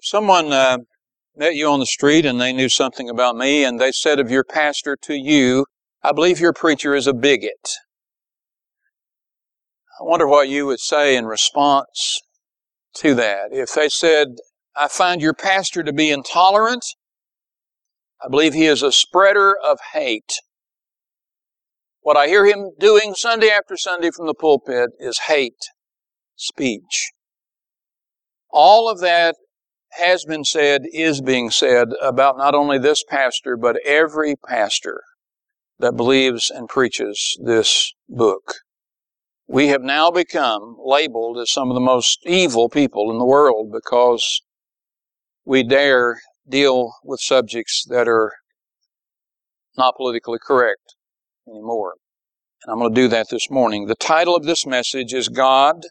Someone met you on the street and they knew something about me, and they said of your pastor to you, "I believe your preacher is a bigot." I wonder what you would say in response to that. If they said, "I find your pastor to be intolerant. I believe he is a spreader of hate. What I hear him doing Sunday after Sunday from the pulpit is hate speech." All of that has been said, is being said about not only this pastor, but every pastor that believes and preaches this book. We have now become labeled as some of the most evil people in the world because we dare deal with subjects that are not politically correct anymore. And I'm going to do that this morning. The title of this message is God,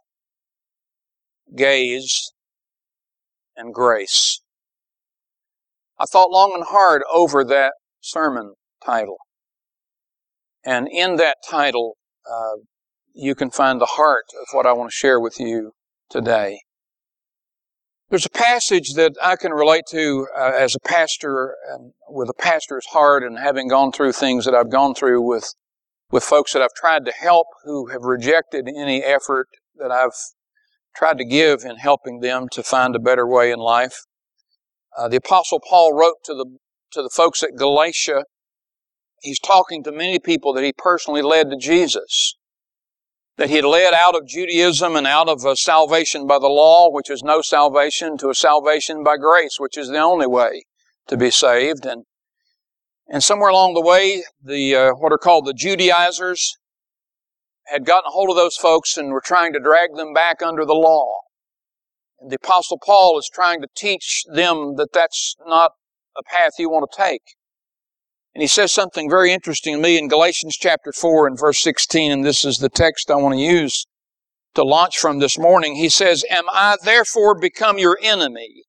Gaze, and Grace. I thought long and hard over that sermon title. And in that title, you can find the heart of what I want to share with you today. There's a passage that I can relate to as a pastor, and with a pastor's heart, and having gone through things that I've gone through with folks that I've tried to help who have rejected any effort that I've tried to give in helping them to find a better way in life. The Apostle Paul wrote to the folks at Galatia. He's talking to many people that he personally led to Jesus, that he had led out of Judaism and out of a salvation by the law, which is no salvation, to a salvation by grace, which is the only way to be saved. And somewhere along the way, the what are called the Judaizers had gotten a hold of those folks and were trying to drag them back under the law. And the Apostle Paul is trying to teach them that that's not a path you want to take. And he says something very interesting to me in Galatians chapter 4 and verse 16, and this is the text I want to use to launch from this morning. He says, "Am I therefore become your enemy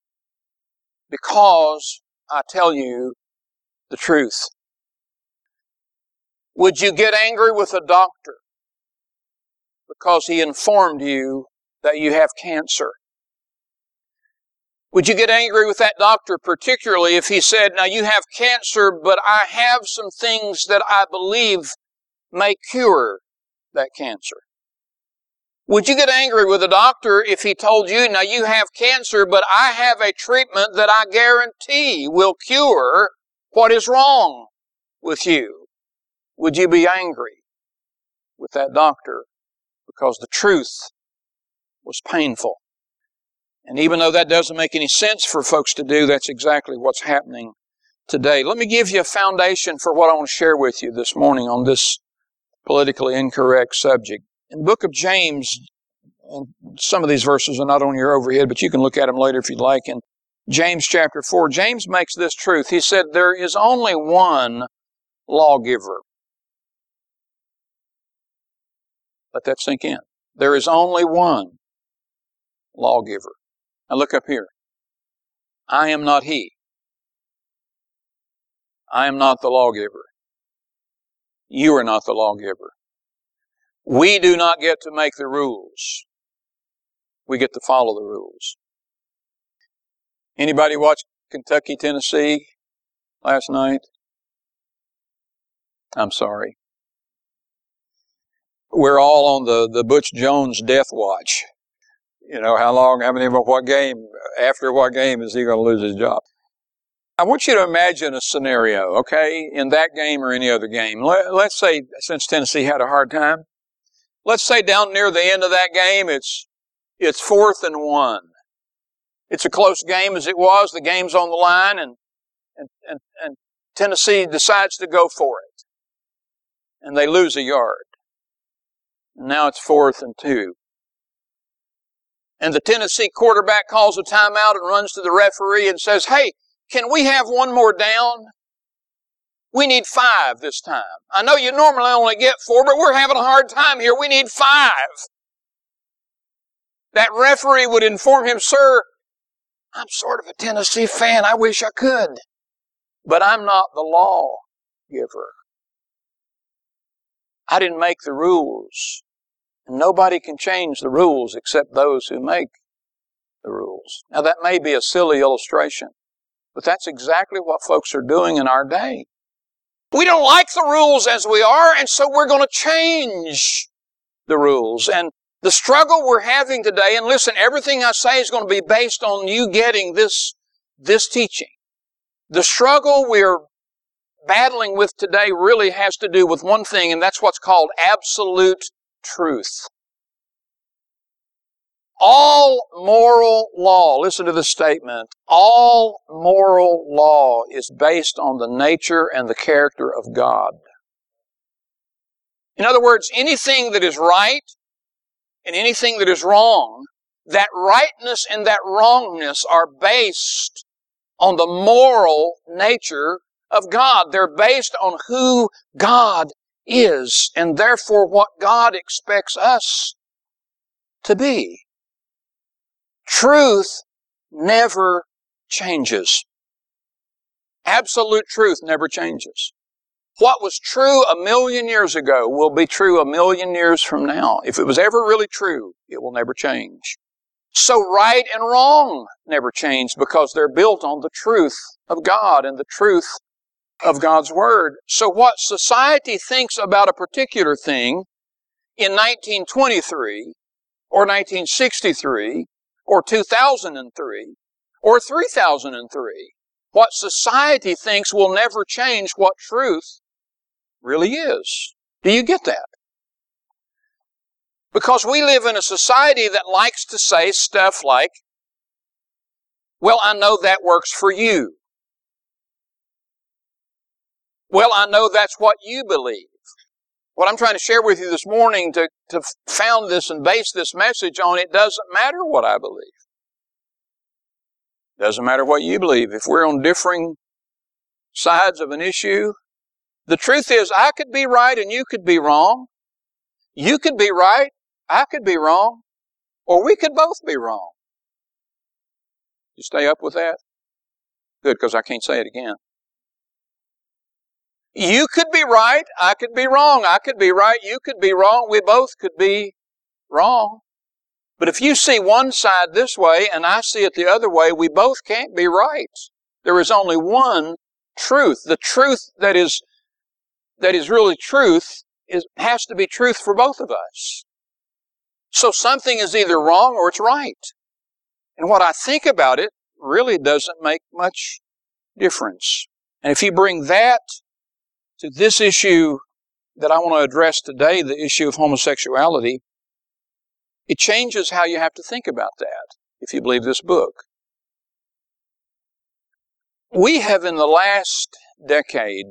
because I tell you the truth? Would you get angry with a doctor because he informed you that you have cancer? Would you get angry with that doctor, particularly if he said, 'Now you have cancer, but I have some things that I believe may cure that cancer'? Would you get angry with a doctor if he told you, 'Now you have cancer, but I have a treatment that I guarantee will cure what is wrong with you'? Would you be angry with that doctor because the truth was painful?" And even though that doesn't make any sense for folks to do, that's exactly what's happening today. Let me give you a foundation for what I want to share with you this morning on this politically incorrect subject. In the book of James, and some of these verses are not on your overhead, but you can look at them later if you'd like. In James chapter 4, James makes this truth. He said, there is only one lawgiver. Let that sink in. There is only one lawgiver. Now look up here. I am not he. I am not the lawgiver. You are not the lawgiver. We do not get to make the rules. We get to follow the rules. Anybody watch Kentucky, Tennessee last night? I'm sorry. We're all on the Butch Jones death watch. You know, what game, after what game is he going to lose his job? I want you to imagine a scenario, okay, in that game or any other game. Let's say, since Tennessee had a hard time, let's say down near the end of that game, it's 4th and 1. It's a close game as it was. The game's on the line, and Tennessee decides to go for it. And they lose a yard. And now it's 4th and 2. And the Tennessee quarterback calls a timeout and runs to the referee and says, "Hey, can we have one more down? We need 5 this time. I know you normally only get 4, but we're having a hard time here. We need 5. That referee would inform him, "Sir, I'm sort of a Tennessee fan. I wish I could. But I'm not the lawgiver. I didn't make the rules. And nobody can change the rules except those who make the rules. Now that may be a silly illustration, but that's exactly what folks are doing in our day. We don't like the rules as we are, and so we're going to change the rules. And the struggle we're having today, and listen, everything I say is going to be based on you getting this teaching. The struggle we're battling with today really has to do with one thing, and that's what's called absolute truth. All moral law, listen to this statement, all moral law is based on the nature and the character of God. In other words, anything that is right and anything that is wrong, that rightness and that wrongness are based on the moral nature of God. They're based on who God is, and therefore what God expects us to be. Truth never changes. Absolute truth never changes. What was true 1,000,000 years ago will be true 1,000,000 years from now. If it was ever really true, it will never change. So right and wrong never change because they're built on the truth of God and the truth of God's Word. So what society thinks about a particular thing in 1923 or 1963 or 2003 or 3003, what society thinks will never change what truth really is. Do you get that? Because we live in a society that likes to say stuff like, well, I know that works for you. Well, I know that's what you believe. What I'm trying to share with you this morning to found this and base this message on, it doesn't matter what I believe. It doesn't matter what you believe. If we're on differing sides of an issue, the truth is I could be right and you could be wrong. You could be right, I could be wrong, or we could both be wrong. You stay up with that? Good, because I can't say it again. You could be right, I could be wrong. I could be right, you could be wrong. We both could be wrong. But if you see one side this way and I see it the other way, we both can't be right. There is only one truth. The truth that is really truth has to be truth for both of us. So something is either wrong or it's right. And what I think about it really doesn't make much difference. And if you bring that to this issue that I want to address today, the issue of homosexuality, it changes how you have to think about that, if you believe this book. We have in the last decade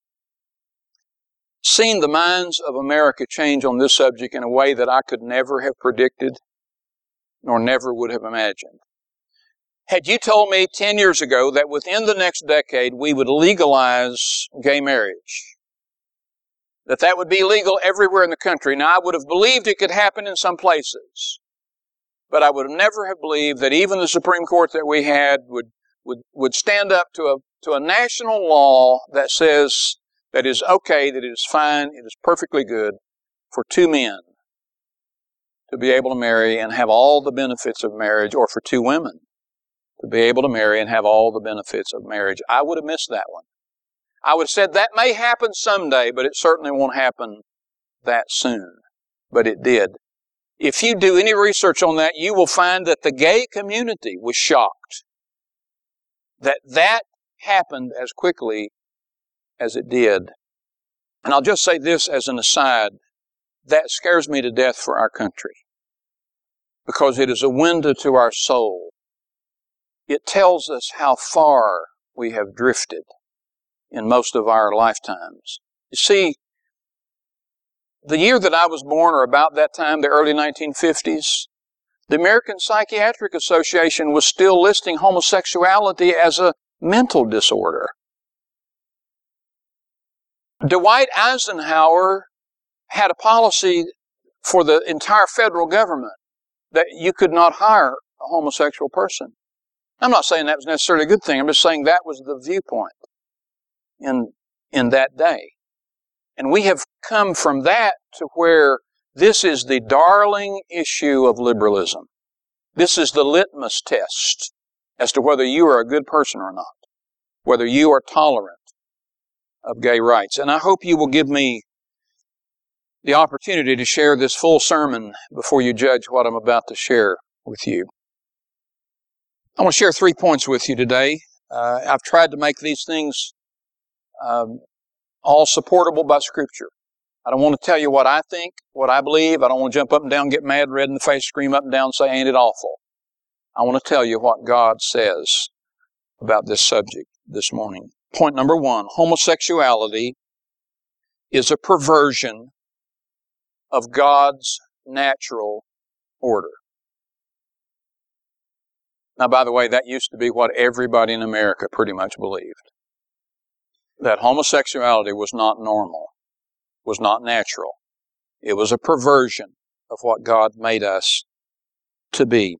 seen the minds of America change on this subject in a way that I could never have predicted, nor never would have imagined. Had you told me 10 years ago that within the next decade we would legalize gay marriage, that would be legal everywhere in the country, now I would have believed it could happen in some places, but I would never have believed that even the Supreme Court that we had would stand up to a national law that says that it is okay, that it is fine, it is perfectly good for two men to be able to marry and have all the benefits of marriage, or for two women to be able to marry and have all the benefits of marriage. I would have missed that one. I would have said that may happen someday, but it certainly won't happen that soon. But it did. If you do any research on that, you will find that the gay community was shocked that happened as quickly as it did. And I'll just say this as an aside, that scares me to death for our country, because it is a window to our soul. It tells us how far we have drifted in most of our lifetimes. You see, the year that I was born, or about that time, the early 1950s, the American Psychiatric Association was still listing homosexuality as a mental disorder. Dwight Eisenhower had a policy for the entire federal government that you could not hire a homosexual person. I'm not saying that was necessarily a good thing. I'm just saying that was the viewpoint in that day. And we have come from that to where this is the darling issue of liberalism. This is the litmus test as to whether you are a good person or not, whether you are tolerant of gay rights. And I hope you will give me the opportunity to share this full sermon before you judge what I'm about to share with you. I want to share 3 points with you today. I've tried to make these things all supportable by Scripture. I don't want to tell you what I think, what I believe. I don't want to jump up and down, get mad, red in the face, scream up and down, say, ain't it awful? I want to tell you what God says about this subject this morning. Point number 1, homosexuality is a perversion of God's natural order. Now, by the way, that used to be what everybody in America pretty much believed. That homosexuality was not normal, was not natural. It was a perversion of what God made us to be.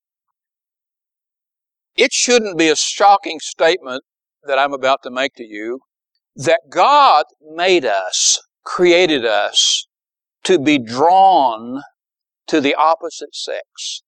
It shouldn't be a shocking statement that I'm about to make to you that God made us, created us, to be drawn to the opposite sex.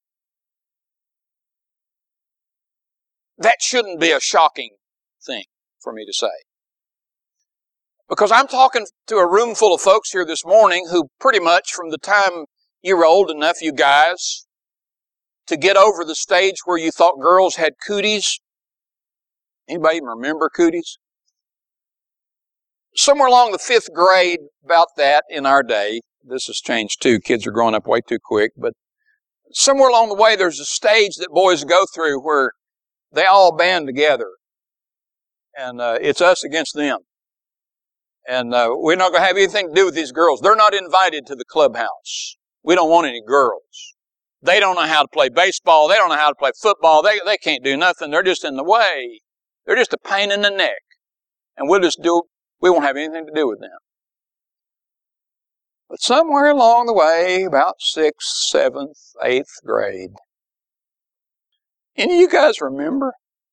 That shouldn't be a shocking thing for me to say. Because I'm talking to a room full of folks here this morning who pretty much from the time you were old enough, you guys, to get over the stage where you thought girls had cooties. Anybody even remember cooties? Somewhere along the 5th grade, about that in our day, this has changed too, kids are growing up way too quick, but somewhere along the way there's a stage that boys go through where they all band together and it's us against them. And we're not going to have anything to do with these girls. They're not invited to the clubhouse. We don't want any girls. They don't know how to play baseball. They don't know how to play football. They can't do nothing. They're just in the way. They're just a pain in the neck. And we won't have anything to do with them. But somewhere along the way, about 6th, 7th, 8th grade, any of you guys remember?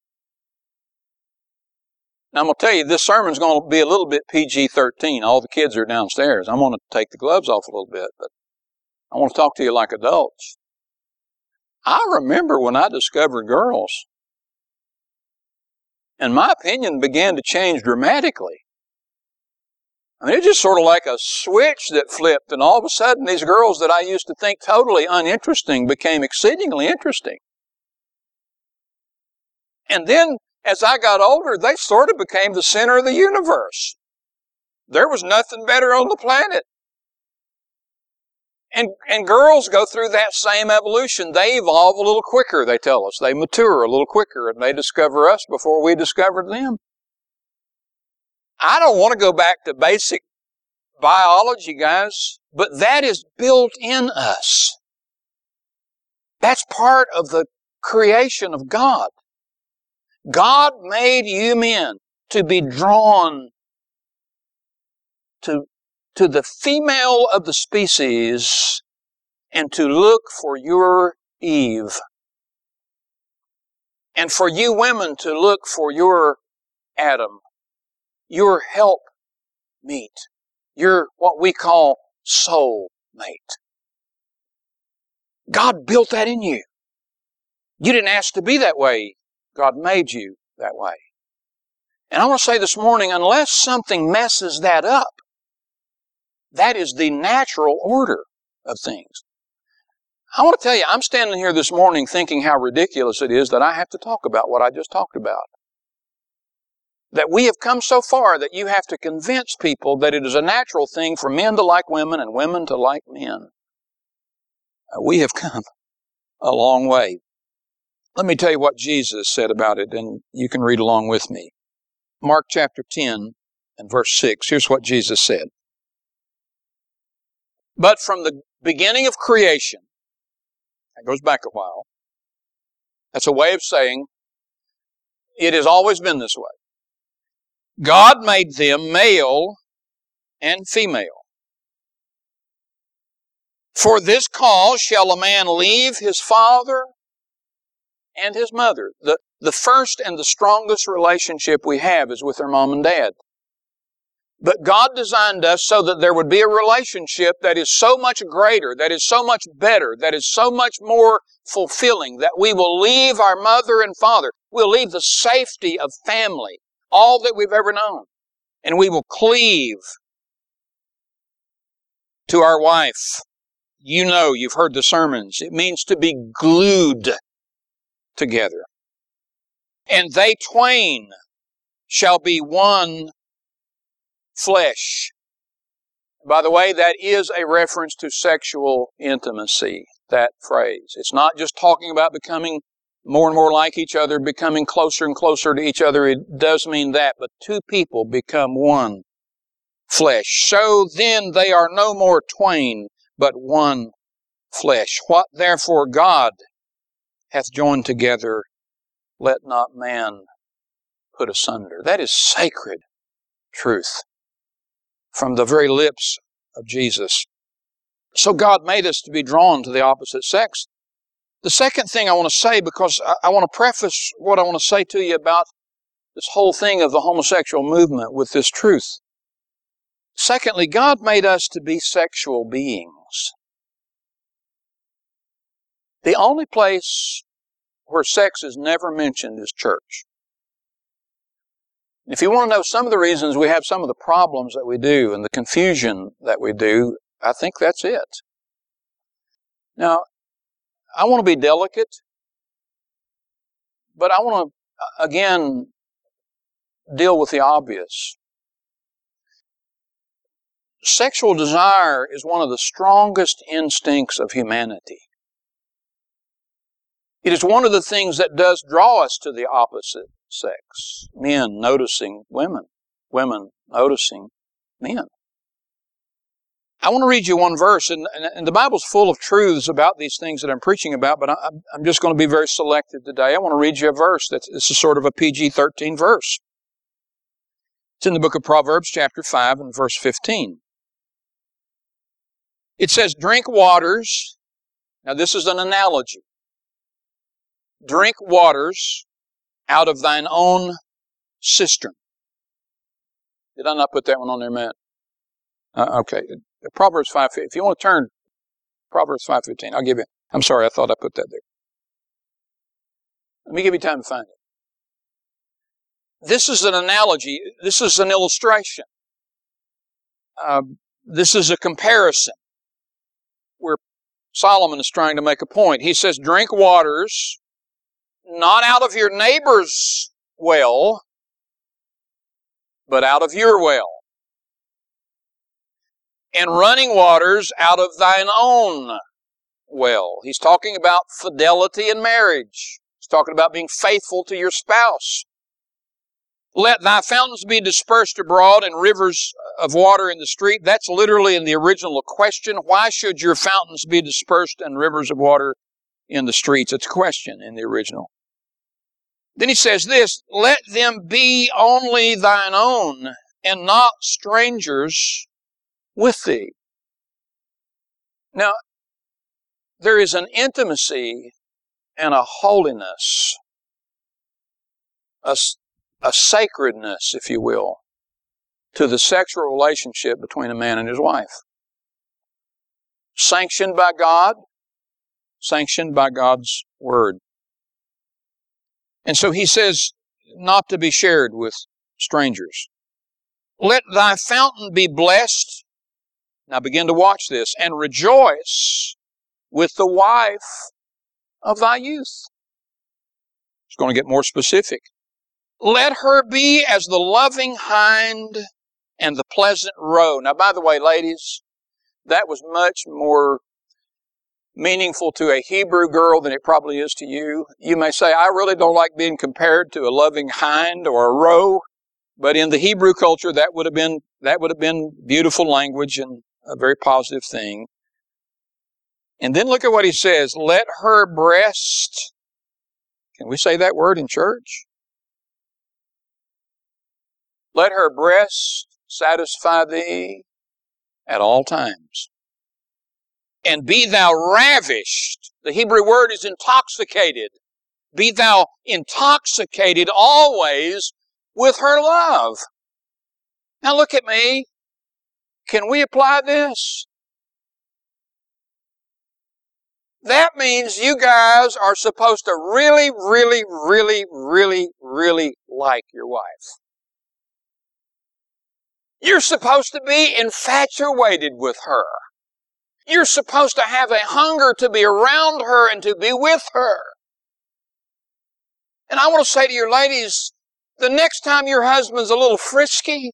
Now, I'm going to tell you, this sermon's going to be a little bit PG-13. All the kids are downstairs. I'm going to take the gloves off a little bit, but I want to talk to you like adults. I remember when I discovered girls, and my opinion began to change dramatically. I mean, it's just sort of like a switch that flipped, and all of a sudden these girls that I used to think totally uninteresting became exceedingly interesting. And then, as I got older, they sort of became the center of the universe. There was nothing better on the planet. And girls go through that same evolution. They evolve a little quicker, they tell us. They mature a little quicker, and they discover us before we discovered them. I don't want to go back to basic biology, guys, but that is built in us. That's part of the creation of God. God made you men to be drawn to the female of the species and to look for your Eve. And for you women to look for your Adam, your help meet, your what we call soul mate. God built that in you. You didn't ask to be that way. God made you that way. And I want to say this morning, unless something messes that up, that is the natural order of things. I want to tell you, I'm standing here this morning thinking how ridiculous it is that I have to talk about what I just talked about. That we have come so far that you have to convince people that it is a natural thing for men to like women and women to like men. We have come a long way. Let me tell you what Jesus said about it, and you can read along with me. Mark chapter 10 and verse 6. Here's what Jesus said. But from the beginning of creation, that goes back a while, that's a way of saying it has always been this way. God made them male and female. For this cause shall a man leave his father and his mother. The first and the strongest relationship we have is with our mom and dad. But God designed us so that there would be a relationship that is so much greater, that is so much better, that is so much more fulfilling, that we will leave our mother and father. We'll leave the safety of family, all that we've ever known, and we will cleave to our wife. You know, you've heard the sermons. It means to be glued together. And they twain shall be one flesh. By the way, that is a reference to sexual intimacy, that phrase. It's not just talking about becoming more and more like each other, becoming closer and closer to each other. It does mean that, but two people become one flesh. So then they are no more twain, but one flesh. What therefore God hath joined together, let not man put asunder. That is sacred truth from the very lips of Jesus. So God made us to be drawn to the opposite sex. The second thing I want to say, because I want to preface what I want to say to you about this whole thing of the homosexual movement with this truth. Secondly, God made us to be sexual beings. The only place where sex is never mentioned is church. If you want to know some of the reasons we have some of the problems that we do and the confusion that we do, I think that's it. Now, I want to be delicate, but I want to, again, deal with the obvious. Sexual desire is one of the strongest instincts of humanity. It is one of the things that does draw us to the opposite sex. Men noticing women, women noticing men. I want to read you one verse, and the Bible's full of truths about these things that I'm preaching about, but I'm just going to be very selective today. I want to read you a verse. This is sort of a PG-13 verse. It's in the book of Proverbs, chapter 5, and verse 15. It says, drink waters. Now this is an analogy. Drink waters out of thine own cistern. Did I not put that one on there, Matt? Okay. Proverbs 5:15. If you want to turn Proverbs 5:15, I'll give you. I'm sorry, I thought I put that there. Let me give you time to find it. This is an analogy. This is an illustration. This is a comparison where Solomon is trying to make a point. He says, drink waters not out of your neighbor's well, but out of your well. And running waters out of thine own well. He's talking about fidelity in marriage. He's talking about being faithful to your spouse. Let thy fountains be dispersed abroad and rivers of water in the street. That's literally in the original a question. Why should your fountains be dispersed and rivers of water in the streets? It's a question in the original. Then he says this, let them be only thine own and not strangers with thee. Now, there is an intimacy and a holiness, a sacredness, if you will, to the sexual relationship between a man and his wife. Sanctioned by God, sanctioned by God's Word. And so he says, not to be shared with strangers. Let thy fountain be blessed. Now begin to watch this. And rejoice with the wife of thy youth. It's going to get more specific. Let her be as the loving hind and the pleasant roe. Now, by the way, ladies, that was much more meaningful to a Hebrew girl than it probably is to you. You may say, I really don't like being compared to a loving hind or a roe, but in the Hebrew culture, that would have been beautiful language and a very positive thing. And then look at what he says. Let her breast, can we say that word in church? Let her breast satisfy thee at all times. And be thou ravished. The Hebrew word is intoxicated. Be thou intoxicated always with her love. Now look at me. Can we apply this? That means you guys are supposed to really, really, really, really, really like your wife. You're supposed to be infatuated with her. You're supposed to have a hunger to be around her and to be with her. And I want to say to your ladies, the next time your husband's a little frisky,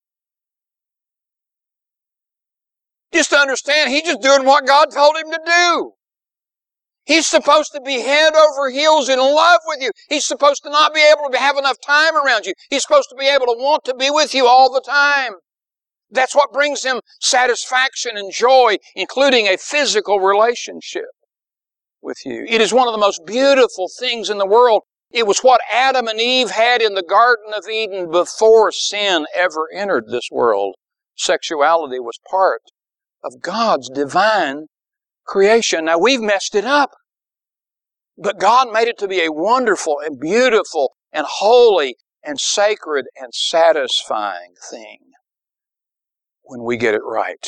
just understand he's just doing what God told him to do. He's supposed to be head over heels in love with you. He's supposed to not be able to have enough time around you. He's supposed to be able to want to be with you all the time. That's what brings him satisfaction and joy, including a physical relationship with you. It is one of the most beautiful things in the world. It was what Adam and Eve had in the Garden of Eden before sin ever entered this world. Sexuality was part of God's divine creation. Now, we've messed it up. But God made it to be a wonderful and beautiful and holy and sacred and satisfying thing when we get it right.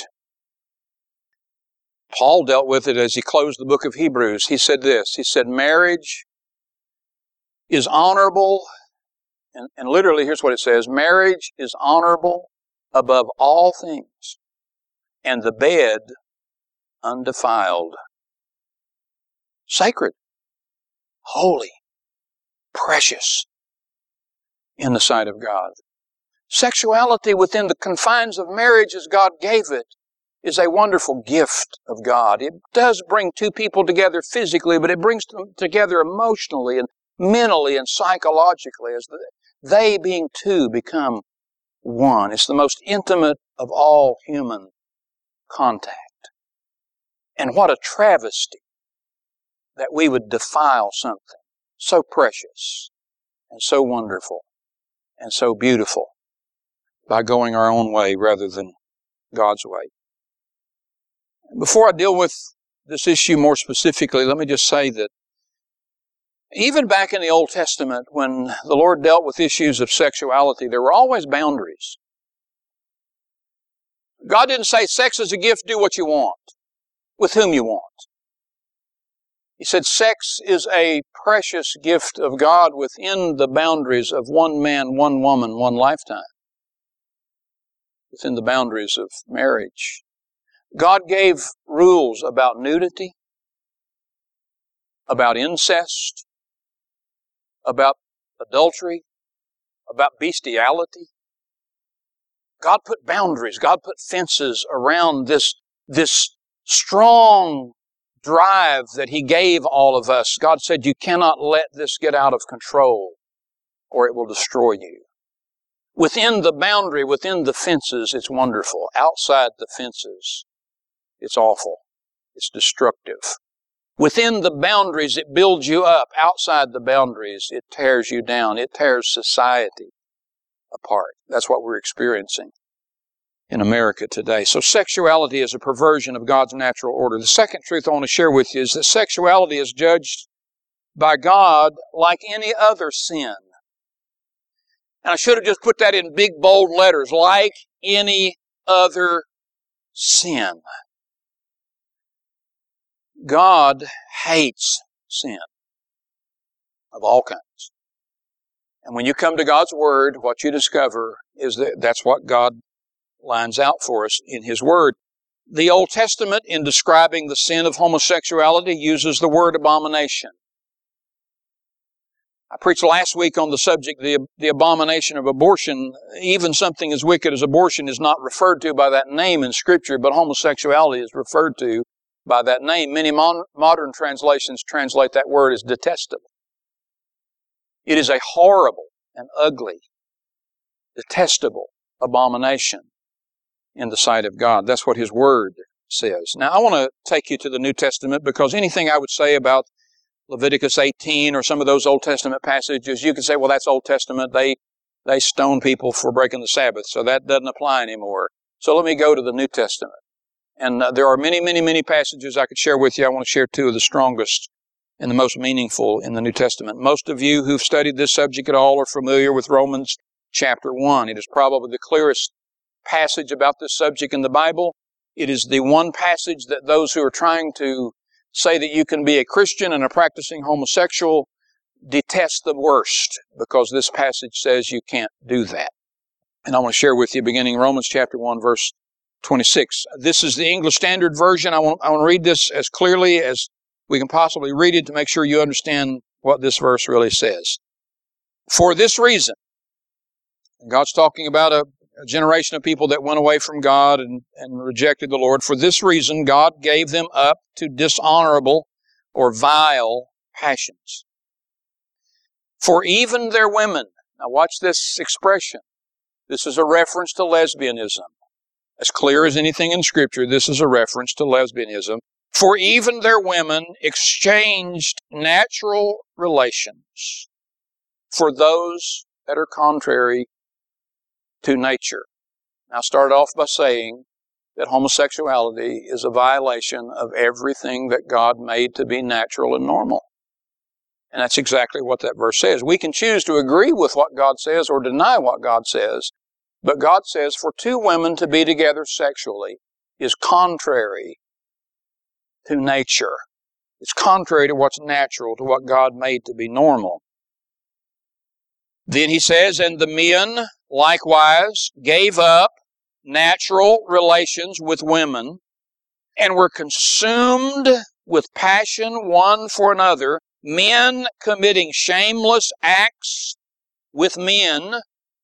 Paul dealt with it as he closed the book of Hebrews. He said this. He said, marriage is honorable. And literally, here's what it says. Marriage is honorable above all things, and the bed undefiled. Sacred, holy, precious in the sight of God. Sexuality within the confines of marriage as God gave it is a wonderful gift of God. It does bring two people together physically, but it brings them together emotionally and mentally and psychologically as they being two become one. It's the most intimate of all human contact. And what a travesty that we would defile something so precious and so wonderful and so beautiful by going our own way rather than God's way. Before I deal with this issue more specifically, let me just say that even back in the Old Testament, when the Lord dealt with issues of sexuality, there were always boundaries. God didn't say sex is a gift, do what you want, with whom you want. He said sex is a precious gift of God within the boundaries of one man, one woman, one lifetime. Within the boundaries of marriage. God gave rules about nudity, about incest, about adultery, about bestiality. God put boundaries. God put fences around this strong drive that He gave all of us. God said, you cannot let this get out of control or it will destroy you. Within the boundary, within the fences, it's wonderful. Outside the fences, it's awful. It's destructive. Within the boundaries, it builds you up. Outside the boundaries, it tears you down. It tears society apart. That's what we're experiencing in America today. So sexuality is a perversion of God's natural order. The second truth I want to share with you is that sexuality is judged by God like any other sin. And I should have just put that in big, bold letters, like any other sin. God hates sin of all kinds. And when you come to God's Word, what you discover is that that's what God lines out for us in His Word. The Old Testament, in describing the sin of homosexuality, uses the word abomination. I preached last week on the subject, the abomination of abortion. Even something as wicked as abortion is not referred to by that name in Scripture, but homosexuality is referred to by that name. Many modern translations translate that word as detestable. It is a horrible and ugly, detestable abomination in the sight of God. That's what His Word says. Now, I want to take you to the New Testament because anything I would say about Leviticus 18 or some of those Old Testament passages, you can say, well, that's Old Testament. They stone people for breaking the Sabbath, so that doesn't apply anymore. So let me go to the New Testament. And there are many, many, many passages I could share with you. I want to share two of the strongest and the most meaningful in the New Testament. Most of you who've studied this subject at all are familiar with Romans chapter 1. It is probably the clearest passage about this subject in the Bible. It is the one passage that those who are trying to say that you can be a Christian and a practicing homosexual detest the worst, because this passage says you can't do that. And I want to share with you beginning Romans chapter 1, verse 26. This is the English Standard Version. I want to read this as clearly as we can possibly read it to make sure you understand what this verse really says. For this reason, and God's talking about a generation of people that went away from God and rejected the Lord. For this reason, God gave them up to dishonorable or vile passions. For even their women, now watch this expression. This is a reference to lesbianism. As clear as anything in Scripture, this is a reference to lesbianism. For even their women exchanged natural relations for those that are contrary to nature. Now, I started off by saying that homosexuality is a violation of everything that God made to be natural and normal. And that's exactly what that verse says. We can choose to agree with what God says or deny what God says, but God says for two women to be together sexually is contrary to nature. It's contrary to what's natural, to what God made to be normal. Then he says, and the men likewise gave up natural relations with women and were consumed with passion one for another, men committing shameless acts with men.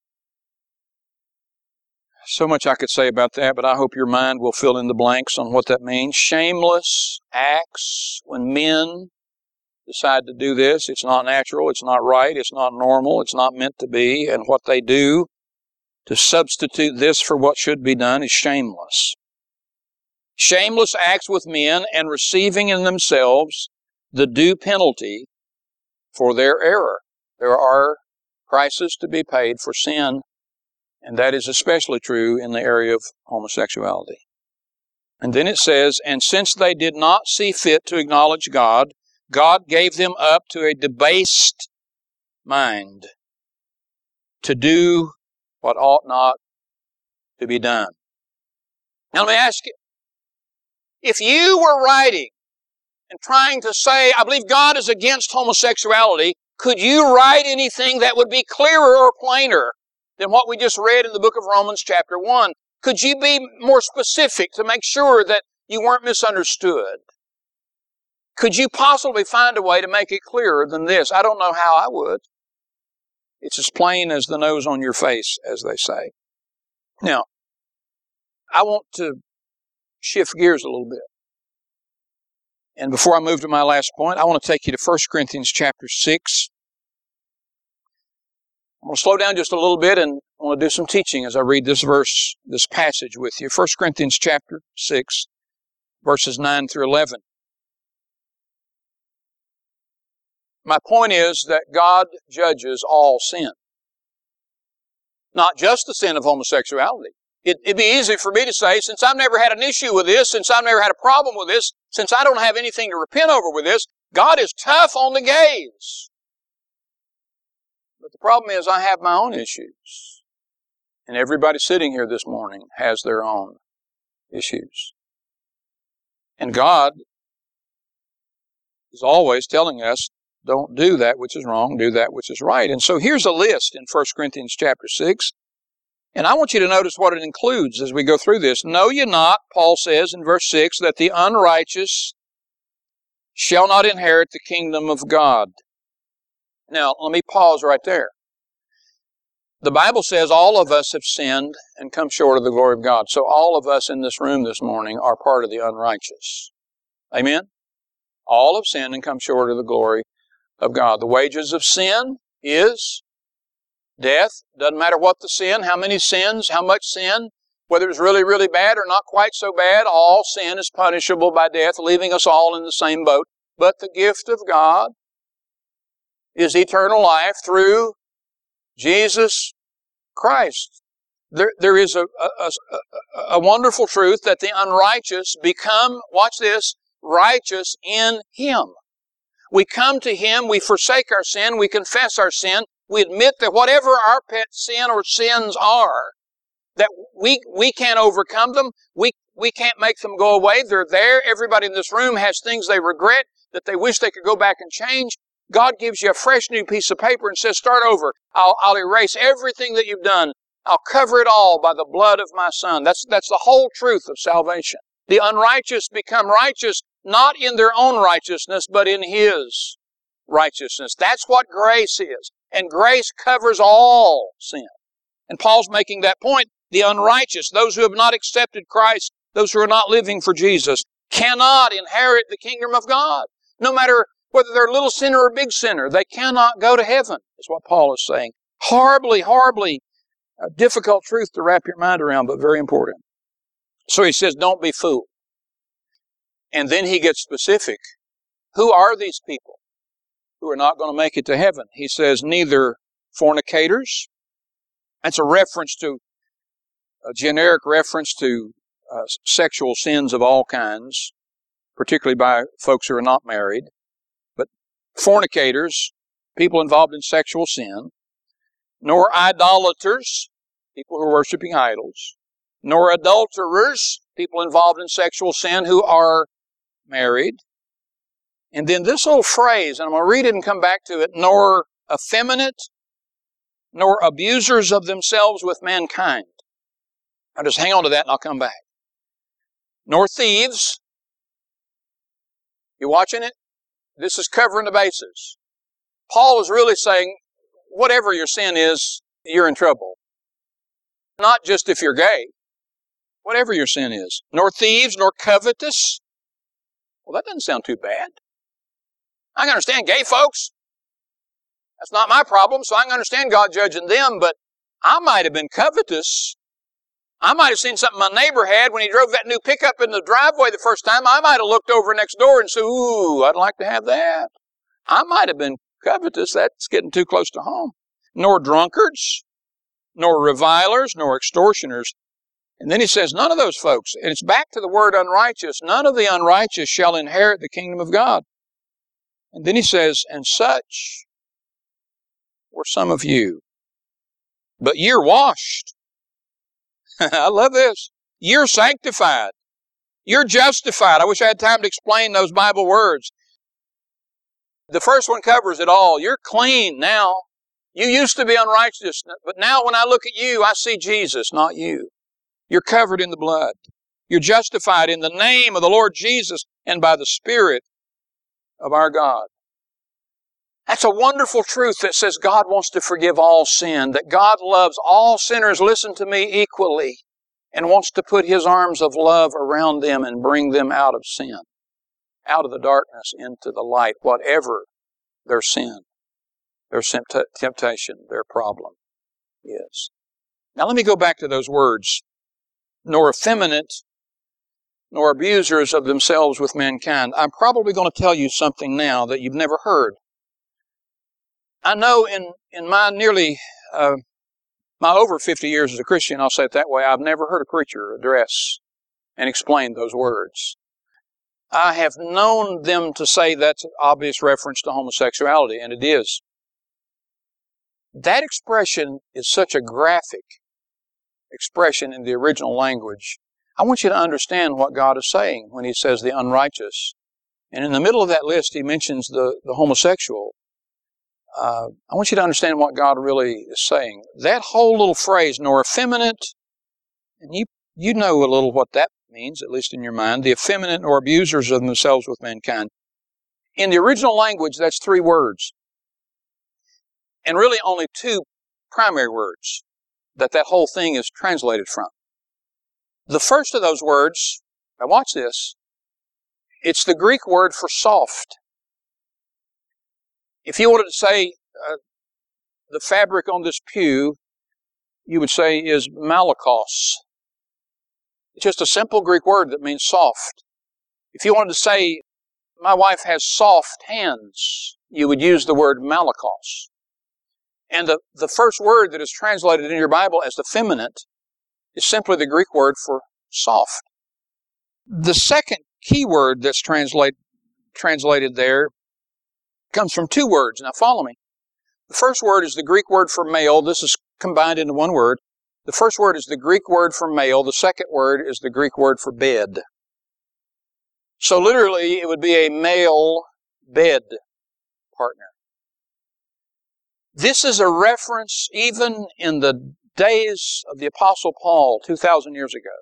So much I could say about that, but I hope your mind will fill in the blanks on what that means. Shameless acts when men decide to do this. It's not natural, it's not right, it's not normal, it's not meant to be, and what they do to substitute this for what should be done is shameless. Shameless acts with men and receiving in themselves the due penalty for their error. There are prices to be paid for sin, and that is especially true in the area of homosexuality. And then it says, and since they did not see fit to acknowledge God, God gave them up to a debased mind to do what ought not to be done. Now let me ask you, if you were writing and trying to say, I believe God is against homosexuality, could you write anything that would be clearer or plainer than what we just read in the book of Romans chapter 1? Could you be more specific to make sure that you weren't misunderstood? Could you possibly find a way to make it clearer than this? I don't know how I would. It's as plain as the nose on your face, as they say. Now, I want to shift gears a little bit. And before I move to my last point, I want to take you to 1 Corinthians chapter 6. I'm going to slow down just a little bit and I want to do some teaching as I read this verse, this passage with you. 1 Corinthians chapter 6, verses 9 through 11. My point is that God judges all sin. Not just the sin of homosexuality. It'd be easy for me to say, since I've never had an issue with this, since I've never had a problem with this, since I don't have anything to repent over with this, God is tough on the gays. But the problem is I have my own issues. And everybody sitting here this morning has their own issues. And God is always telling us, don't do that which is wrong, do that which is right. And so here's a list in 1 Corinthians chapter 6. And I want you to notice what it includes as we go through this. Know ye not, Paul says in verse 6, that the unrighteous shall not inherit the kingdom of God. Now, let me pause right there. The Bible says all of us have sinned and come short of the glory of God. So all of us in this room this morning are part of the unrighteous. Amen? All have sinned and come short of the glory of God. The wages of sin is death. Doesn't matter what the sin, how many sins, how much sin, whether it's really, really bad or not quite so bad, all sin is punishable by death, leaving us all in the same boat. But the gift of God is eternal life through Jesus Christ. There is a wonderful truth that the unrighteous become, watch this, righteous in Him. We come to Him, we forsake our sin, we confess our sin, we admit that whatever our pet sin or sins are, that we can't overcome them. We can't make them go away. They're there. Everybody in this room has things they regret that they wish they could go back and change. God gives you a fresh new piece of paper and says, start over. I'll erase everything that you've done. I'll cover it all by the blood of my Son. That's the whole truth of salvation. The unrighteous become righteous, not in their own righteousness, but in His righteousness. That's what grace is. And grace covers all sin. And Paul's making that point. The unrighteous, those who have not accepted Christ, those who are not living for Jesus, cannot inherit the kingdom of God. No matter whether they're a little sinner or a big sinner, they cannot go to heaven, is what Paul is saying. Horribly difficult truth to wrap your mind around, but very important. So he says, don't be fooled. And then he gets specific. Who are these people who are not going to make it to heaven? He says, neither fornicators. That's a generic reference to sexual sins of all kinds, particularly by folks who are not married. But fornicators, people involved in sexual sin, nor idolaters, people who are worshiping idols, nor adulterers, people involved in sexual sin who are married. And then this little phrase, and I'm going to read it and come back to it, nor effeminate, nor abusers of themselves with mankind. I'll just hang on to that and I'll come back. Nor thieves. You watching it? This is covering the bases. Paul is really saying, whatever your sin is, you're in trouble. Not just if you're gay. Whatever your sin is. Nor thieves, nor covetous. Well, that doesn't sound too bad. I can understand gay folks. That's not my problem, so I can understand God judging them, but I might have been covetous. I might have seen something my neighbor had when he drove that new pickup in the driveway the first time. I might have looked over next door and said, ooh, I'd like to have that. I might have been covetous. That's getting too close to home. Nor drunkards, nor revilers, nor extortioners. And then he says, none of those folks, and it's back to the word unrighteous, none of the unrighteous shall inherit the kingdom of God. And then he says, and such were some of you. But you're washed. I love this. You're sanctified. You're justified. I wish I had time to explain those Bible words. The first one covers it all. You're clean now. You used to be unrighteous, but now when I look at you, I see Jesus, not you. You're covered in the blood. You're justified in the name of the Lord Jesus and by the Spirit of our God. That's a wonderful truth that says God wants to forgive all sin, that God loves all sinners, listen to me, equally, and wants to put His arms of love around them and bring them out of sin, out of the darkness into the light, whatever their sin, their temptation, their problem is. Now let me go back to those words. Nor effeminate, nor abusers of themselves with mankind. I'm probably going to tell you something now that you've never heard. I know in my my over 50 years as a Christian, I'll say it that way, I've never heard a preacher address and explain those words. I have known them to say that's an obvious reference to homosexuality, and it is. That expression is such a graphic expression in the original language. I want you to understand what God is saying when He says the unrighteous. And in the middle of that list, He mentions the homosexual. I want you to understand what God really is saying. That whole little phrase, nor effeminate, and you know a little what that means, at least in your mind, the effeminate nor abusers of themselves with mankind. In the original language, that's 3 words. And really only 2 primary words that whole thing is translated from. The first of those words, now watch this, it's the Greek word for soft. If you wanted to say the fabric on this pew, you would say is malakos. It's just a simple Greek word that means soft. If you wanted to say, my wife has soft hands, you would use the word malakos. And the first word that is translated in your Bible as effeminate is simply the Greek word for soft. The second key word that's translated there comes from 2 words. Now follow me. The first word is the Greek word for male. This is combined into one word. The The first word is the Greek word for male. The second word is the Greek word for bed. So literally, it would be a male bed partner. This is a reference even in the days of the Apostle Paul 2,000 years ago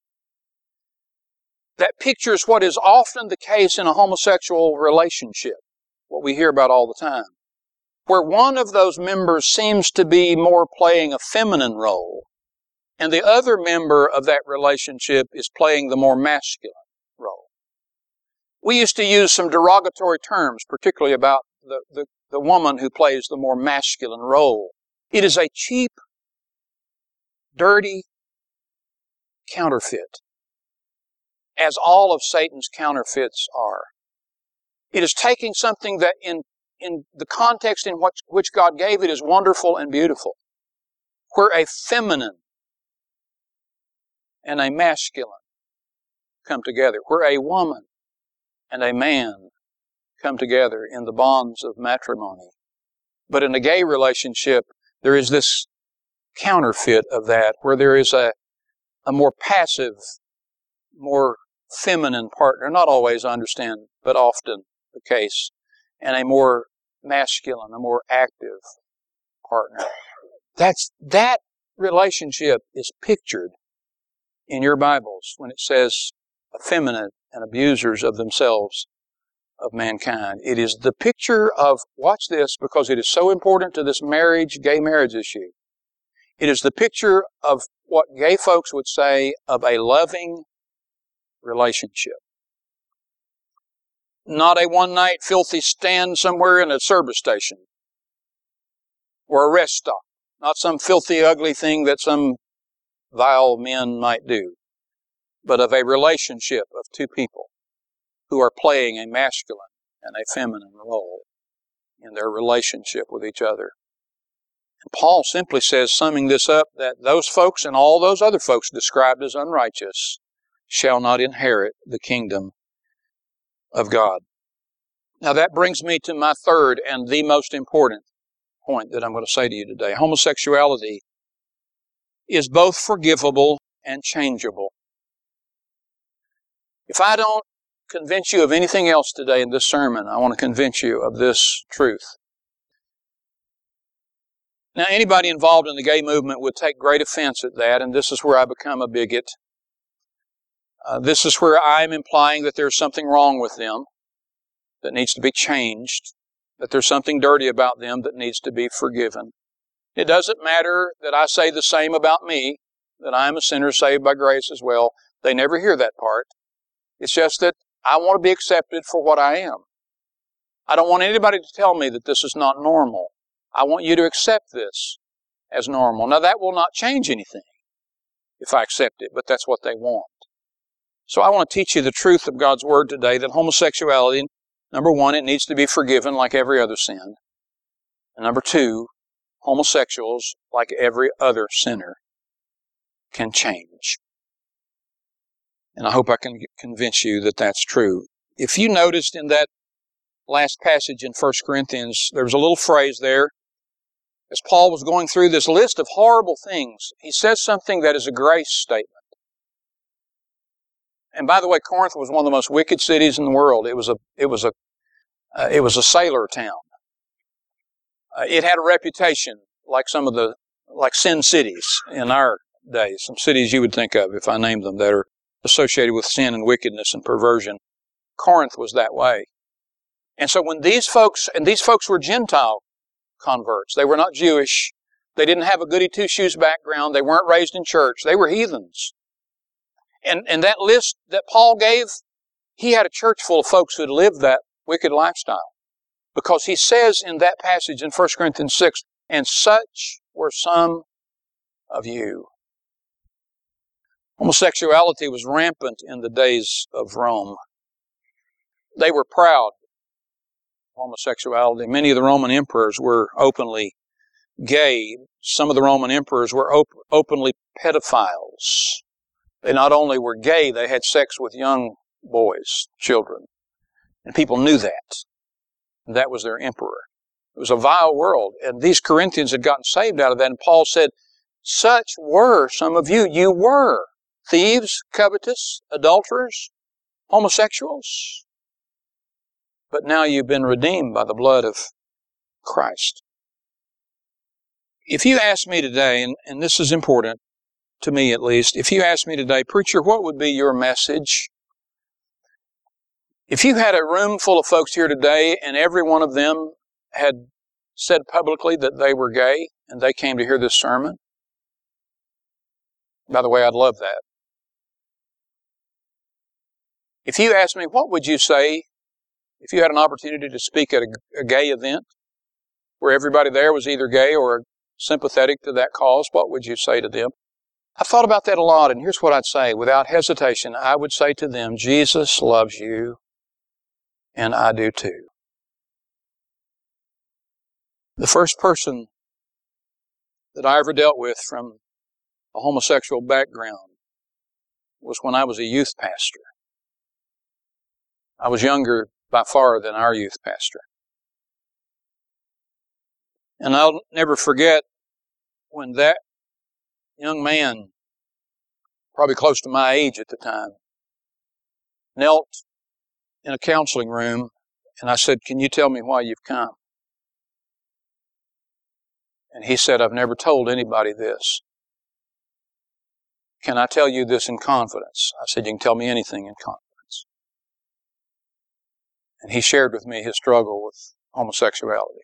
that pictures what is often the case in a homosexual relationship, what we hear about all the time, where one of those members seems to be more playing a feminine role, and the other member of that relationship is playing the more masculine role. We used to use some derogatory terms, particularly about the woman who plays the more masculine role. It is a cheap, dirty counterfeit, as all of Satan's counterfeits are. It is taking something that in the context in which God gave it is wonderful and beautiful, where a feminine and a masculine come together, where a woman and a man come together in the bonds of matrimony. But in a gay relationship, there is this counterfeit of that, where there is a more passive, more feminine partner, not always, I understand, but often the case, and a more masculine, a more active partner. That relationship is pictured in your Bibles when it says effeminate and abusers of themselves, of mankind. It is the picture of, watch this, because it is so important to this gay marriage issue. It is the picture of what gay folks would say of a loving relationship. Not a one-night filthy stand somewhere in a service station or a rest stop. Not some filthy, ugly thing that some vile men might do, but of a relationship of two people who are playing a masculine and a feminine role in their relationship with each other. And Paul simply says, summing this up, that those folks and all those other folks described as unrighteous shall not inherit the kingdom of God. Now that brings me to my third and the most important point that I'm going to say to you today. Homosexuality is both forgivable and changeable. If I don't convince you of anything else today in this sermon, I want to convince you of this truth. Now, anybody involved in the gay movement would take great offense at that, and this is where I become a bigot. This is where I'm implying that there's something wrong with them that needs to be changed, that there's something dirty about them that needs to be forgiven. It doesn't matter that I say the same about me, that I'm a sinner saved by grace as well. They never hear that part. It's just that I want to be accepted for what I am. I don't want anybody to tell me that this is not normal. I want you to accept this as normal. Now, that will not change anything if I accept it, but that's what they want. So I want to teach you the truth of God's Word today, that homosexuality, number one, it needs to be forgiven like every other sin. And number two, homosexuals, like every other sinner, can change. And I hope I can convince you that that's true. If you noticed in that last passage in 1 Corinthians, there was a little phrase there. As Paul was going through this list of horrible things, he says something that is a grace statement. And by the way, Corinth was one of the most wicked cities in the world. It was a sailor town. It had a reputation like sin cities in our day. Some cities you would think of if I named them that are associated with sin and wickedness and perversion. Corinth was that way. And so when these folks were Gentile converts, they were not Jewish, they didn't have a goody two-shoes background, they weren't raised in church, they were heathens. And that list that Paul gave, he had a church full of folks who had lived that wicked lifestyle. Because he says in that passage in 1 Corinthians 6, and such were some of you. Homosexuality was rampant in the days of Rome. They were proud of homosexuality. Many of the Roman emperors were openly gay. Some of the Roman emperors were openly pedophiles. They not only were gay, they had sex with young boys, children. And people knew that. And that was their emperor. It was a vile world. And these Corinthians had gotten saved out of that. And Paul said, Such were some of you. You were thieves, covetous, adulterers, homosexuals. But now you've been redeemed by the blood of Christ. If you ask me today, and this is important to me at least, if you ask me today, preacher, what would be your message? If you had a room full of folks here today and every one of them had said publicly that they were gay and they came to hear this sermon, by the way, I'd love that. If you asked me, what would you say if you had an opportunity to speak at a gay event where everybody there was either gay or sympathetic to that cause, what would you say to them? I thought about that a lot, and here's what I'd say. Without hesitation, I would say to them, Jesus loves you, and I do too. The first person that I ever dealt with from a homosexual background was when I was a youth pastor. I was younger by far than our youth pastor. And I'll never forget when that young man, probably close to my age at the time, knelt in a counseling room, and I said, "Can you tell me why you've come?" And he said, "I've never told anybody this. Can I tell you this in confidence?" I said, "You can tell me anything in confidence." And he shared with me his struggle with homosexuality.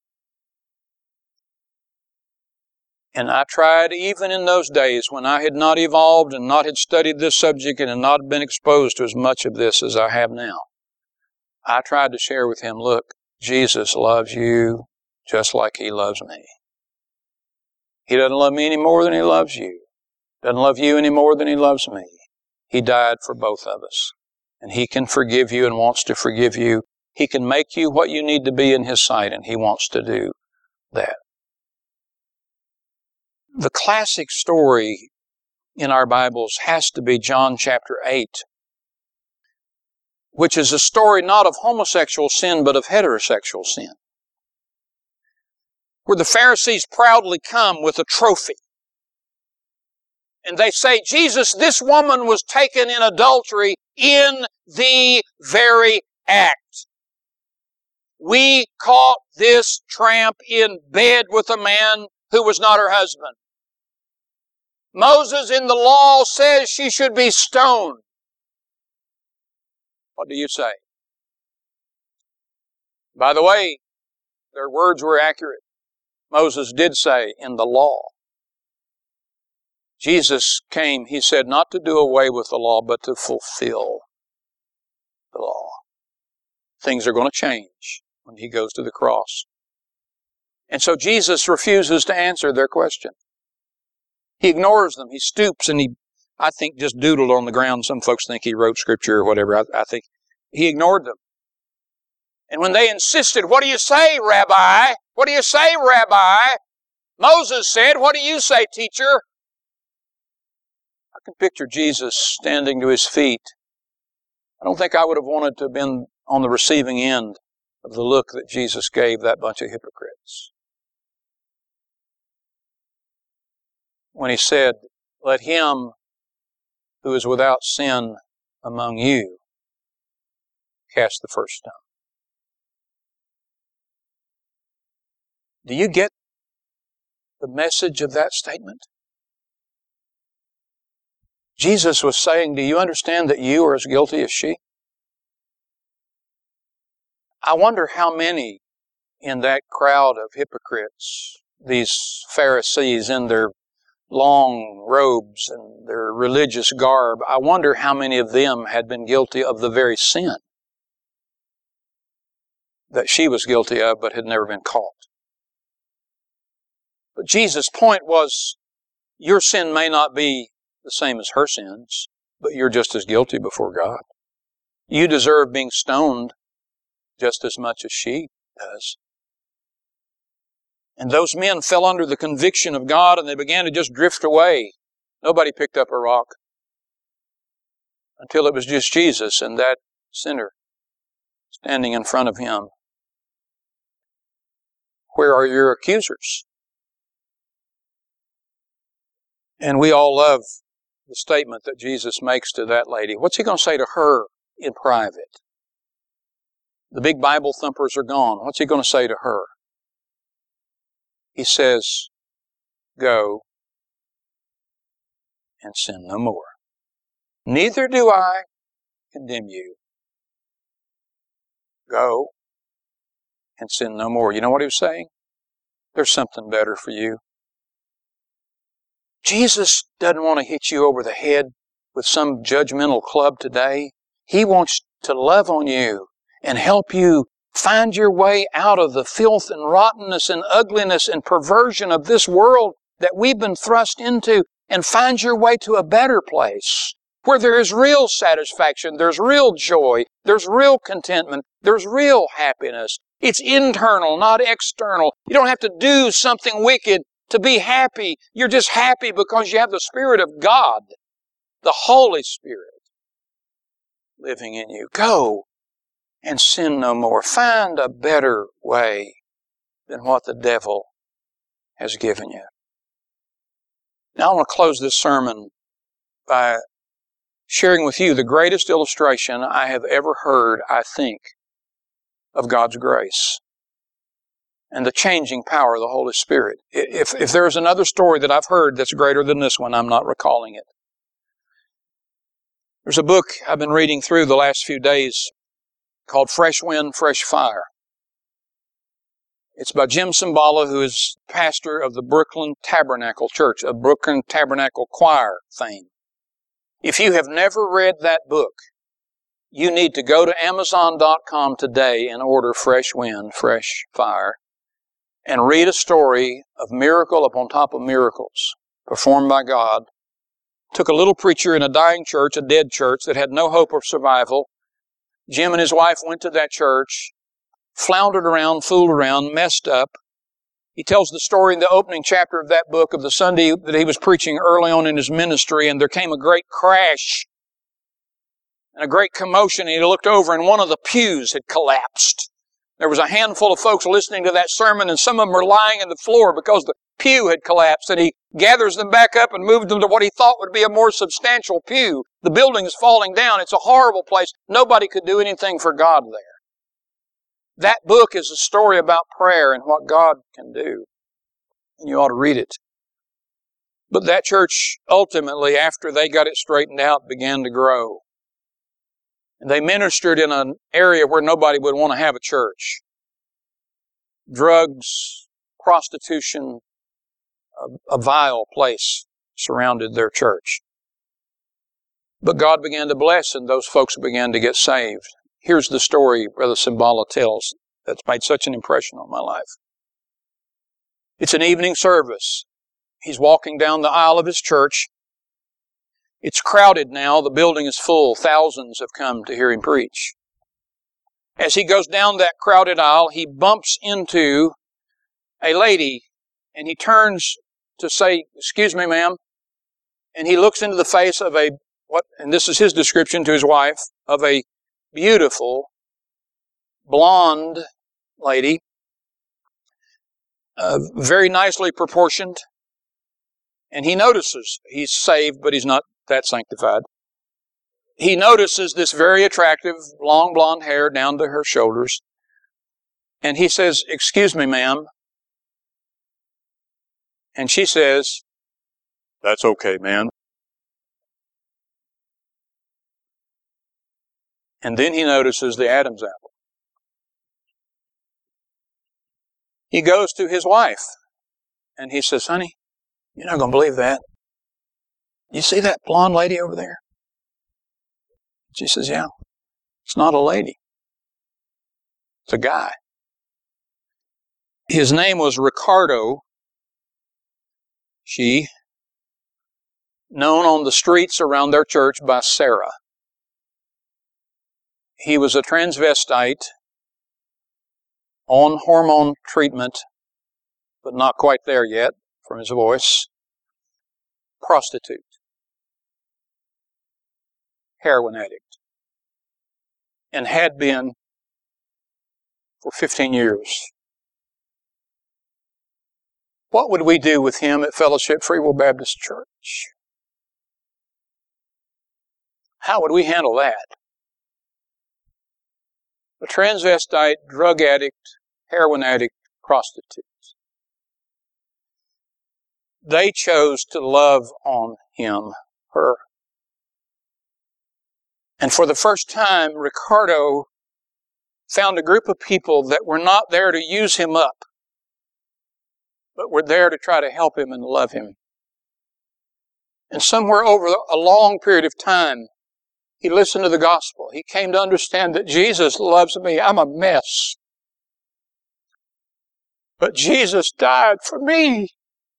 And I tried, even in those days when I had not evolved and not had studied this subject and had not been exposed to as much of this as I have now, I tried to share with him, look, Jesus loves you just like He loves me. He doesn't love me any more than He loves you. Doesn't love you any more than He loves me. He died for both of us. And He can forgive you and wants to forgive you. He can make you what you need to be in His sight, and He wants to do that. The classic story in our Bibles has to be John chapter 8, which is a story not of homosexual sin, but of heterosexual sin, where the Pharisees proudly come with a trophy. And they say, Jesus, this woman was taken in adultery in the very act. We caught this tramp in bed with a man who was not her husband. Moses in the law says she should be stoned. What do you say? By the way, their words were accurate. Moses did say in the law. Jesus came, He said, not to do away with the law, but to fulfill the law. Things are going to change when He goes to the cross. And so Jesus refuses to answer their question. He ignores them. He stoops and I think, just doodled on the ground. Some folks think He wrote Scripture or whatever. I think He ignored them. And when they insisted, what do you say, Rabbi? What do you say, Rabbi? Moses said, what do you say, teacher? I can picture Jesus standing to His feet. I don't think I would have wanted to have been on the receiving end of the look that Jesus gave that bunch of hypocrites. When He said, let him who is without sin among you cast the first stone. Do you get the message of that statement? Jesus was saying, do you understand that you are as guilty as she? I wonder how many in that crowd of hypocrites, these Pharisees in their long robes and their religious garb, I wonder how many of them had been guilty of the very sin that she was guilty of but had never been caught. But Jesus' point was, your sin may not be the same as her sins, but you're just as guilty before God. You deserve being stoned just as much as she does. And those men fell under the conviction of God and they began to just drift away. Nobody picked up a rock until it was just Jesus and that sinner standing in front of Him. Where are your accusers? And we all love the statement that Jesus makes to that lady. What's he going to say to her in private? The big Bible thumpers are gone. What's he going to say to her? He says, go and sin no more. Neither do I condemn you. Go and sin no more. You know what he was saying? There's something better for you. Jesus doesn't want to hit you over the head with some judgmental club today. He wants to love on you and help you find your way out of the filth and rottenness and ugliness and perversion of this world that we've been thrust into, and find your way to a better place where there is real satisfaction, there's real joy, there's real contentment, there's real happiness. It's internal, not external. You don't have to do something wicked to be happy. You're just happy because you have the Spirit of God, the Holy Spirit, living in you. Go and sin no more. Find a better way than what the devil has given you. Now I want to close this sermon by sharing with you the greatest illustration I have ever heard, I think, of God's grace and the changing power of the Holy Spirit. If there's another story that I've heard that's greater than this one, I'm not recalling it. There's a book I've been reading through the last few days called Fresh Wind, Fresh Fire. It's by Jim Cymbala, who is pastor of the Brooklyn Tabernacle Church, a Brooklyn Tabernacle Choir fame. If you have never read that book, you need to go to Amazon.com today and order Fresh Wind, Fresh Fire, and read a story of miracle upon top of miracles performed by God. Took a little preacher in a dying church, a dead church that had no hope of survival. Jim and his wife went to that church, floundered around, fooled around, messed up. He tells the story in the opening chapter of that book of the Sunday that he was preaching early on in his ministry, and there came a great crash and a great commotion, and he looked over and one of the pews had collapsed. There was a handful of folks listening to that sermon, and some of them were lying on the floor because the pew had collapsed, and he gathers them back up and moves them to what he thought would be a more substantial pew. The building is falling down. It's a horrible place. Nobody could do anything for God there. That book is a story about prayer and what God can do, and you ought to read it. But that church, ultimately, after they got it straightened out, began to grow. And they ministered in an area where nobody would want to have a church. Drugs, prostitution, a vile place surrounded their church. But God began to bless, and those folks began to get saved. Here's the story Brother Cymbala tells that's made such an impression on my life. It's an evening service. He's walking down the aisle of his church. It's crowded now. The building is full. Thousands have come to hear him preach. As he goes down that crowded aisle, he bumps into a lady, and he turns to say, "Excuse me, ma'am." And he looks into the face of and this is his description to his wife, of a beautiful, blonde lady, very nicely proportioned. And he notices, he's saved, but he's not that sanctified. He notices this very attractive, long blonde hair down to her shoulders. And he says, "Excuse me, ma'am." And she says, "That's okay, man." And then he notices the Adam's apple. He goes to his wife, and he says, "Honey, you're not going to believe that. You see that blonde lady over there?" She says, "Yeah, it's not a lady. It's a guy." His name was Ricardo. She, known on the streets around their church by Sarah. He was a transvestite on hormone treatment, but not quite there yet from his voice. Prostitute. Heroin addict. And had been for 15 years. What would we do with him at Fellowship Free Will Baptist Church? church. How would we handle that? A transvestite, drug addict, heroin addict, prostitute. They chose to love on him, her. And for the first time, Ricardo found a group of people that were not there to use him up, but were there to try to help him and love him. And somewhere over a long period of time, he listened to the gospel. He came to understand that Jesus loves me. I'm a mess. But Jesus died for me.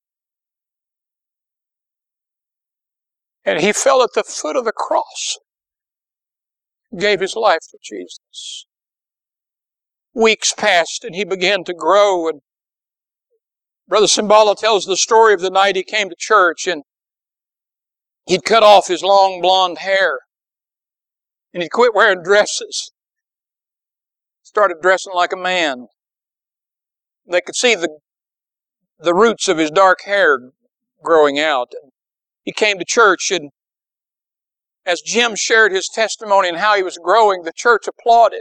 And he fell at the foot of the cross, gave his life to Jesus. Weeks passed and he began to grow. And Brother Simbala tells the story of the night he came to church and he'd cut off his long blonde hair and he'd quit wearing dresses. Started dressing like a man. They could see the roots of his dark hair growing out. He came to church, and as Jim shared his testimony and how he was growing, the church applauded.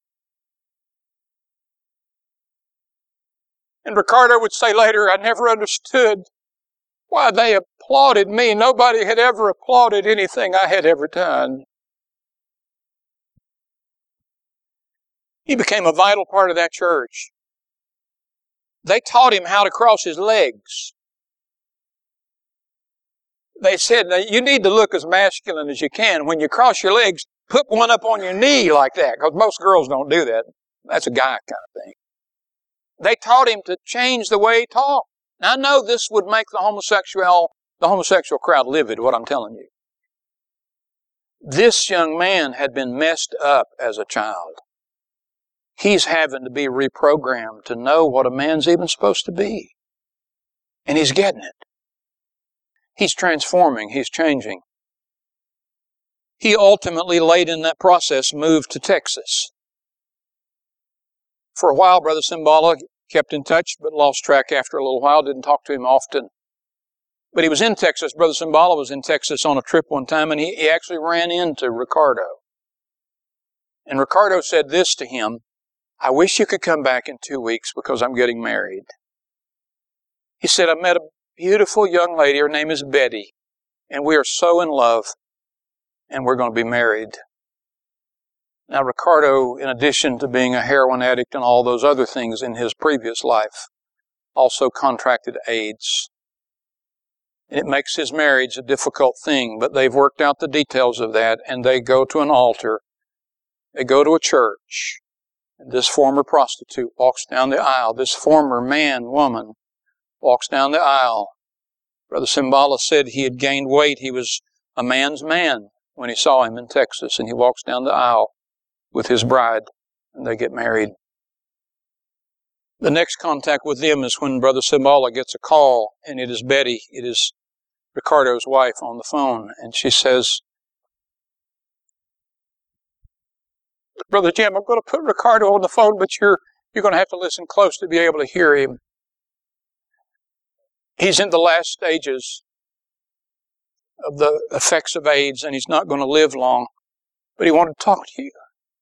And Ricardo would say later, I never understood why they applauded me. Nobody had ever applauded anything I had ever done. He became a vital part of that church. They taught him how to cross his legs. They said, now, you need to look as masculine as you can. When you cross your legs, put one up on your knee like that, because most girls don't do that. That's a guy kind of thing. They taught him to change the way he talked. Now, I know this would make the homosexual crowd livid, what I'm telling you. This young man had been messed up as a child. He's having to be reprogrammed to know what a man's even supposed to be. And he's getting it. He's transforming. He's changing. He ultimately, late in that process, moved to Texas. For a while, Brother Simbala kept in touch, but lost track after a little while, didn't talk to him often. But he was in Texas. Brother Simbala was in Texas on a trip one time, and he actually ran into Ricardo. And Ricardo said this to him, I wish you could come back in 2 weeks because I'm getting married. He said, I met a beautiful young lady. Her name is Betty. And we are so in love. And we're going to be married. Now, Ricardo, in addition to being a heroin addict and all those other things in his previous life, also contracted AIDS. And it makes his marriage a difficult thing, but they've worked out the details of that, and they go to an altar. They go to a church. And this former prostitute walks down the aisle. This former woman, walks down the aisle. Brother Simbala said he had gained weight. He was a man's man when he saw him in Texas, and he walks down the aisle with his bride, and they get married. The next contact with them is when Brother Simbala gets a call, and it is Betty, it is Ricardo's wife on the phone, and she says, Brother Jim, I'm going to put Ricardo on the phone, but you're going to have to listen close to be able to hear him. He's in the last stages of the effects of AIDS, and he's not going to live long, but he wanted to talk to you.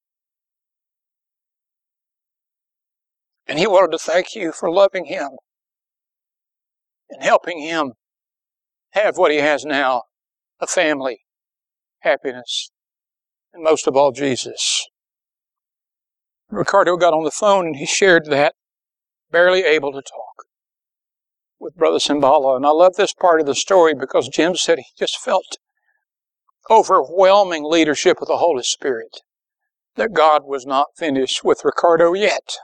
And he wanted to thank you for loving him and helping him have what he has now, a family, happiness, and most of all, Jesus. Ricardo got on the phone and he shared that, barely able to talk with Brother Simbala. And I love this part of the story because Jim said he just felt overwhelming leadership of the Holy Spirit, that God was not finished with Ricardo yet.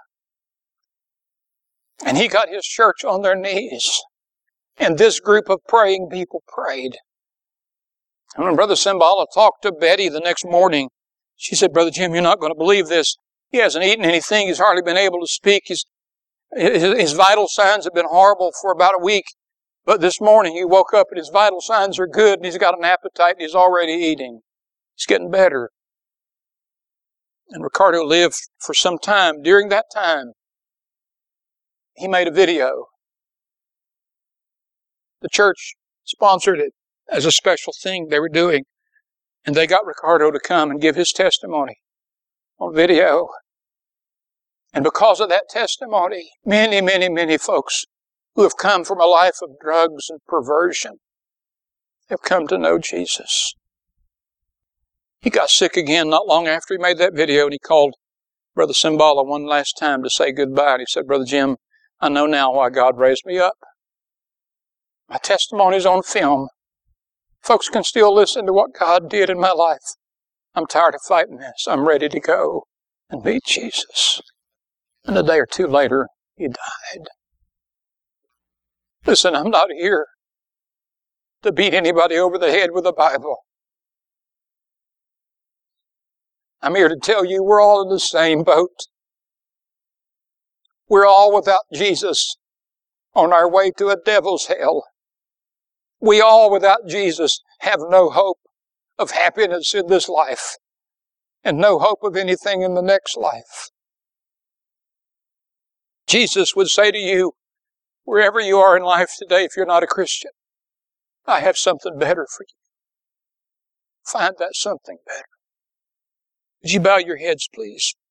And he got his church on their knees. And this group of praying people prayed. And when Brother Simbala talked to Betty the next morning, she said, Brother Jim, you're not going to believe this. He hasn't eaten anything. He's hardly been able to speak. His vital signs have been horrible for about a week. But this morning he woke up and his vital signs are good and he's got an appetite and he's already eating. He's getting better. And Ricardo lived for some time. During that time, he made a video. The church sponsored it. as a special thing they were doing. And they got Ricardo to come and give his testimony on video. And because of that testimony, many, many, many folks who have come from a life of drugs and perversion have come to know Jesus. He got sick again not long after he made that video, and he called Brother Simbala one last time to say goodbye. And he said, Brother Jim, I know now why God raised me up. My testimony's on film. Folks can still listen to what God did in my life. I'm tired of fighting this. I'm ready to go and meet Jesus. And a day or two later, he died. Listen, I'm not here to beat anybody over the head with the Bible. I'm here to tell you we're all in the same boat. We're all without Jesus on our way to a devil's hell. We all without Jesus have no hope of happiness in this life and no hope of anything in the next life. Jesus would say to you, wherever you are in life today, if you're not a Christian, I have something better for you. Find that something better. Would you bow your heads, please?